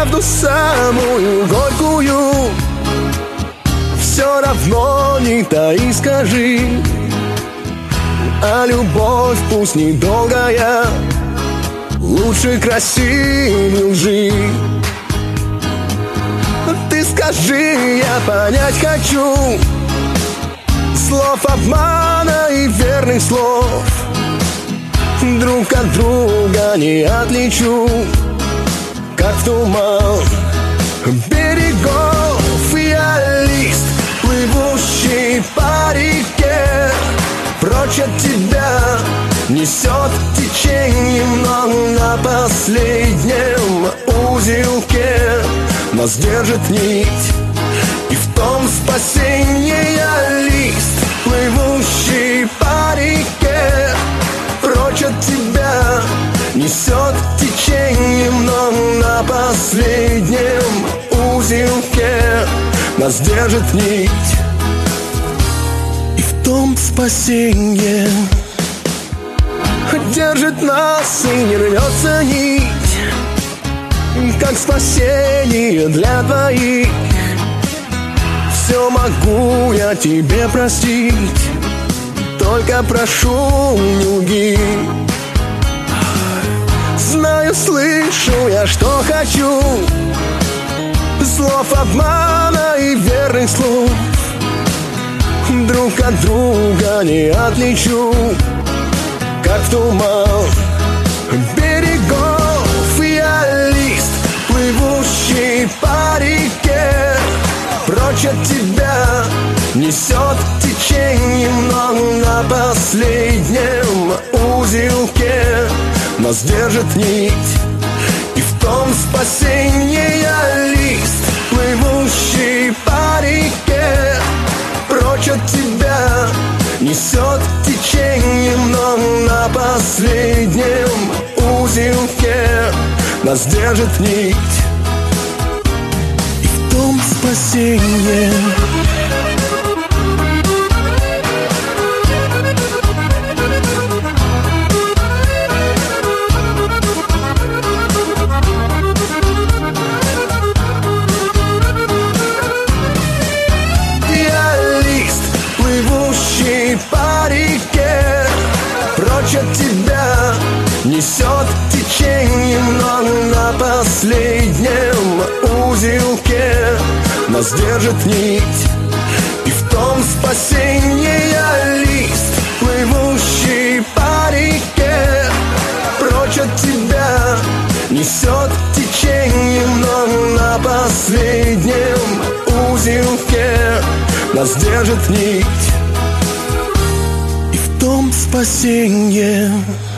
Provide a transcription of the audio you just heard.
правду самую горькую все равно не таи, скажи. А любовь пусть недолгая, лучше красивей лжи. Ты скажи, я понять хочу слов обмана и верных слов. Друг от друга не отличу, как в туман берегов. Я лист, плывущий по реке, прочь от тебя несет течением, но на последнем узелке нас держит нить, и в том спасение. Я лист, плывущий по реке, прочь от тебя несет течением, но на последнем узелке нас держит нить, и в том спасение. Держит нас и не рвется нить, как спасение для двоих. Все могу я тебе простить, только прошу, не лги. Знаю, слышу я, что хочу, слов обмана и верных слов. Друг от друга не отличу, как в туман берегов. Я лист, плывущий по реке, прочь от тебя несет течением, но на последнем узелке нас держит нить, и в том спасение. Я лист, плывущий по реке, прочь от тебя несет течением, но на последнем узелке нас держит нить, и в том спасение. По реке, прочь от тебя несет течением, но на последнем узелке нас держит нить, и в том спасение. Я лист, плывущий по реке, прочь от тебя несет течением, но на последнем узелке нас держит нить, в том спасение.